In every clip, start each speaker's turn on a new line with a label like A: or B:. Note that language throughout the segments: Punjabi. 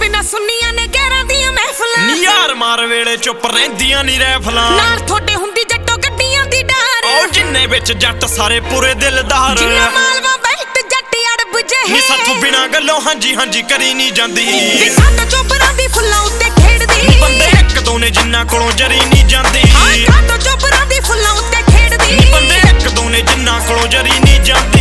A: ਬਿਨਾ ਸੁਣੀਆਂ ਨੇ ਗੈਰਾਂ ਦੀਆਂ ਮਹਿਫਲਾਂ
B: ਨੀ ਯਾਰ ਮਾਰ ਵੇਲੇ ਚੁੱਪ ਰਹਿੰਦੀਆਂ ਨੀ ਰੈਫਲਾਂ
A: ਨਾਲ ਥੋੜੇ ਹੁੰਦੀ ਜੱਟੋ ਗੱਡੀਆਂ ਦੀ ਡਾਰ
B: ਉਹ ਜਿੰਨੇ ਵਿੱਚ ਜੱਟ ਸਾਰੇ ਪੂਰੇ ਦਿਲਦਾਰ
A: ਜਿੰਨਾ ਮਾਲਵਾ ਬੈਲਟ ਜੱਟ ਅੜ ਬੁਝੇ
B: ਨੀ ਸਾਥੋਂ ਬਿਨਾ ਗੱਲੋਂ ਹਾਂਜੀ ਹਾਂਜੀ ਕਰੀ ਨਹੀਂ ਜਾਂਦੀ
A: ਵੇ ਸਾਡਾ ਚੋਬਰਾਂ ਦੀ ਫੁੱਲਾਂ ਉੱਤੇ ਖੇਡਦੀ
B: ਬੰਦੇ ਇੱਕ ਦੋ ਨੇ ਜਿੰਨਾ ਕੋਲੋਂ ਜਰੀ ਨਹੀਂ ਜਾਂਦੀ
A: ਸਾਡਾ ਚੋਬਰਾਂ ਦੀ ਫੁੱਲਾਂ ਉੱਤੇ ਖੇਡਦੀ
B: ਨੀ ਬੰਦੇ ਇੱਕ ਦੋ ਨੇ ਜਿੰਨਾ ਕੋਲੋਂ ਜਰੀ ਨਹੀਂ ਜਾਂਦੀ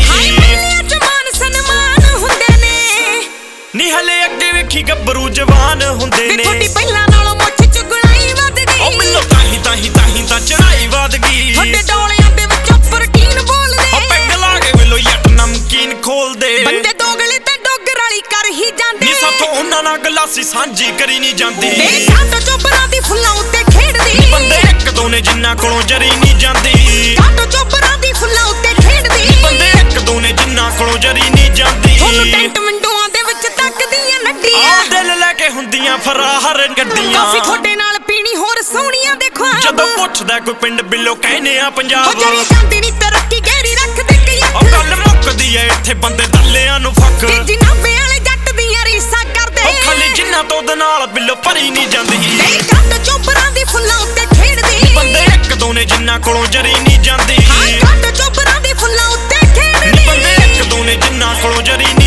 B: ਨੀ ਹਲੇ ਅੱਗੇ ਵੇਖੀ ਗੱਭਰੂ ਜਵਾਨ ਹੁੰਦੇ ਨੇ
A: ਥੋੜੀ ਪਹਿਲਾਂ ਨਾਲੋਂ ਮੁੱਛ ਚੁਗਲਾਈ ਵੱਧ ਗਈ
B: ਉਹ ਮੈਨੂੰ ਤਾਹੀਂ ਤਾਂ ਚੜਾਈ ਵੱਧ ਗਈ
A: ਥੋੜੇ ਡੋਲਿਆਂ ਦੇ ਵਿੱਚੋਂ ਪ੍ਰੋਟੀਨ ਬੋਲਦੇ
B: ਉਹ ਪੈਗ ਲਾ ਕੇ ਮੈਨੂੰ ਯੱਟ ਨਮਕੀਨ ਖੋਲਦੇ
A: ਬੰਦੇ ਦੋਗਲੇ ਤੇ ਡੋਗਰ ਵਾਲੀ ਕਰ ਹੀ ਜਾਂਦੇ
B: ਨੀ ਸਾਥੋਂ ਉਹਨਾਂ ਨਾਲ ਗਲਾਸੀ ਸਾਂਝੀ ਕਰੀ ਨਹੀਂ ਜਾਂਦੀ
A: ਵੇ ਸਾਡਾ ਚੋਬਰਾਂ ਦੀ ਫੁੱਲਾਂ ਉੱਤੇ ਖੇਡਦੀ
B: ਬੰਦੇ ਇੱਕ ਦੋ ਨੇ ਜਿੰਨਾ ਕੋਲੋਂ ਜਰੀ ਨਹੀਂ ਜਾਂਦੀ
A: ਸਾਡਾ ਚੋਬਰਾਂ ਦੀ ਫੁੱਲਾਂ ਉੱਤੇ ਖੇਡਦੀ
B: ਬੰਦੇ ਇੱਕ ਦੋ ਨੇ ਜਿੰਨਾ ਕੋਲੋਂ ਜਰੀ ਨਹੀਂ ਜਾਂਦੀ
A: ਤੁਹਾਨੂੰ ਟੈਂਟ ਵਿੰਡੋਆਂ ਦੇ ਵਿੱਚ ਤੱਕਦੀਆਂ ਨੱਡੀਆਂ
B: ਆ ਦਿਲ ਲੈ ਕੇ ਹੁੰਦੀਆਂ ਫਰਾਹਰ ਗੱਡੀਆਂ
A: ਕਾਫੀ ਤੁਹਾਡੇ ਨਾਲ ਪੀਣੀ ਹੋਰ ਸੋਹਣੀਆਂ ਦੇ ਖੁਆਬ
B: ਜਦੋਂ ਪੁੱਛਦਾ ਕੋਈ ਪਿੰਡ ਬਿੱਲੋ ਕਹਿੰਦੇ ਆ ਪੰਜਾਬ
A: ਉਹ ਜਰੀ ਜਾਂਦੀ ਨਹੀਂ ਤਰੱਕੀ ਗਹਿਰੀ ਰੱਖਦੇ ਕਈ
B: ਉਹ ਗੱਲ ਮੁੱਕਦੀ ਐ ਇੱਥੇ ਬੰਦੇ ਦੱਲਿਆਂ ਨੂੰ ਫੱਕ
A: ਤੇ ਜਿਨਾਬੇ ਵਾਲੇ ਜੱਟ ਦੀਆਂ ਰੀਸਾਂ ਕਰਦੇ
B: ਉਹ ਖਾਲੀ ਜਿੰਨਾ ਤੋਂ ਉਹਦੇ ਨਾਲ ਬਿੱਲੋ ਭਰੀ ਨਹੀਂ ਜਾਂਦੀ
A: ਤੇ ਕੱਟ ਚੋਬਰਾਂ ਦੀ ਫੁੱਲਾਂ ਉੱਤੇ ਖੇਡਦੀ
B: ਬੰਦੇ ਇੱਕ ਦੋ ਨੇ ਜਿੰਨਾ ਕੋਲੋਂ ਜਰੀ ਨਹੀਂ ਜਾਂਦੀ
A: ਕੱਟ ਚੋਬਰਾਂ ਦੀ ਫੁੱਲਾਂ ਉੱਤੇ ਖੇਡਦੀ
B: ਬੰਦੇ ਇੱਕ ਦੋ ਨੇ ਜਿੰਨਾ ਕੋਲੋਂ ਜਰੀ